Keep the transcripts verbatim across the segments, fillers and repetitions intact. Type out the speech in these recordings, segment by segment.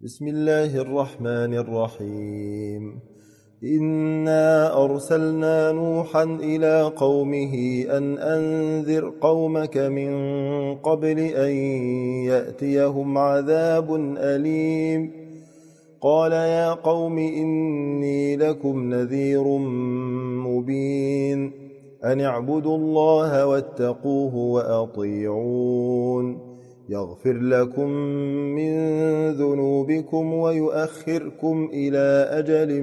بسم الله الرحمن الرحيم إنا أرسلنا نوحا إلى قومه أن أنذر قومك من قبل أن يأتيهم عذاب أليم قال يا قوم إني لكم نذير مبين أن اعبدوا الله واتقوه وأطيعون يغفر لكم من ذنوبكم ويؤخركم إلى أجل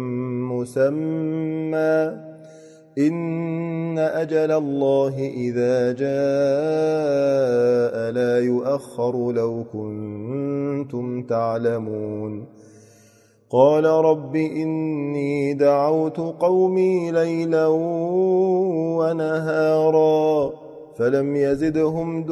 مسمى إن أجل الله إذا جاء لا يؤخر لو كنتم تعلمون قال رب إني دعوت قومي ليلا ونهارا فلم يزدهم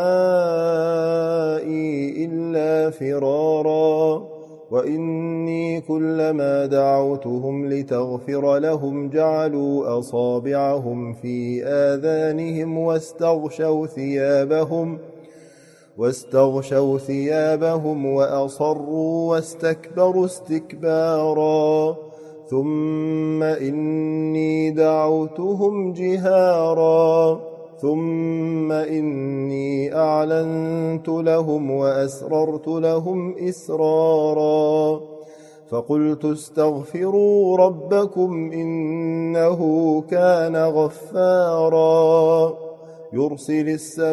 دعائي إلا فرارا وإني كلما دعوتهم لتغفر لهم جعلوا أصابعهم في آذانهم واستغشوا ثيابهم واستغشوا ثيابهم وأصروا واستكبروا استكبارا ثم إني دعوتهم جهارا ثم إني أعلنت لهم وأسررت لهم إسرارا فقلت استغفروا ربكم إنه كان غفارا يرسل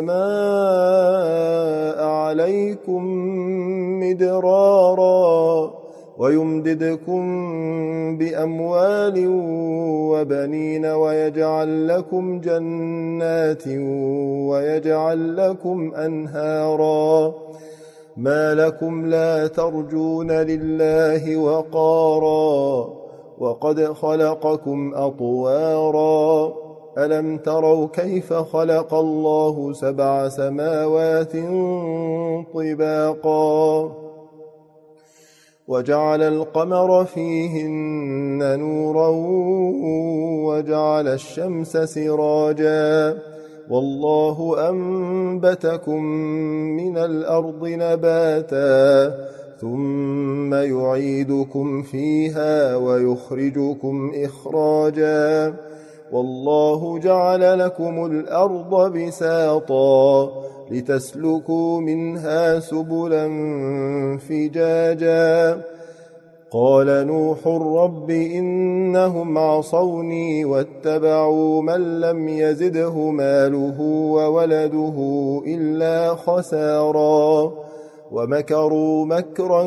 السماء عليكم مدرارا ويمددكم بأموال وبنين ويجعل لكم جنات ويجعل لكم أنهارا ما لكم لا ترجون لله وقارا وقد خلقكم أطوارا ألم تروا كيف خلق الله سبع سماوات طباقا وجعل القمر فيهن نورا وجعل الشمس سراجا والله أنبتكم من الأرض نباتا ثم يعيدكم فيها ويخرجكم إخراجا والله جعل لكم الأرض بساطا لتسلكوا منها سبلا فجاجا قال نوح رب إنهم عصوني واتبعوا من لم يزده ماله وولده إلا خسارا ومكروا مكرا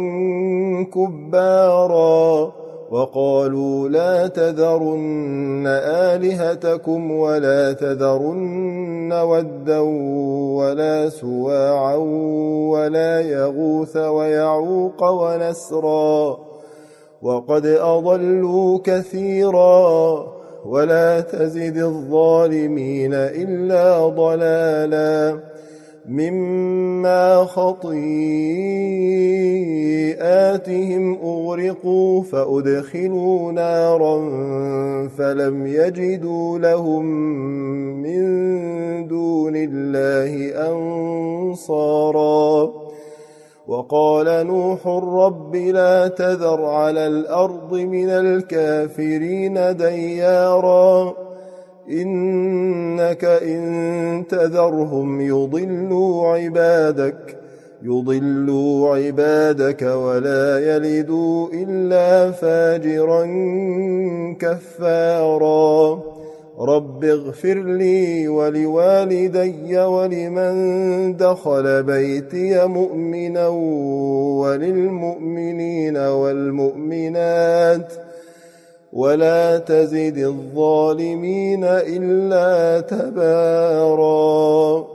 كبارا وقالوا لا تذرن آلهتكم ولا تذرن ودا ولا سواعا ولا يغوث ويعوق ونسرا وقد أضلوا كثيرا ولا تزد الظالمين إلا ضلالا مما خطيئاتهم أغرقوا فأدخلوا نارا فلم يجدوا لهم من دون الله أنصارا وقال نوح رب لا تذر على الأرض من الكافرين ديارا إنك إن تذرهم يضلوا عبادك يضلوا عبادك ولا يلدوا إلا فاجرا كفارا رب اغفر لي ولوالدي ولمن دخل بيتي مؤمنا وللمؤمنين والمؤمنات ولا تزد الظالمين إلا تبارا.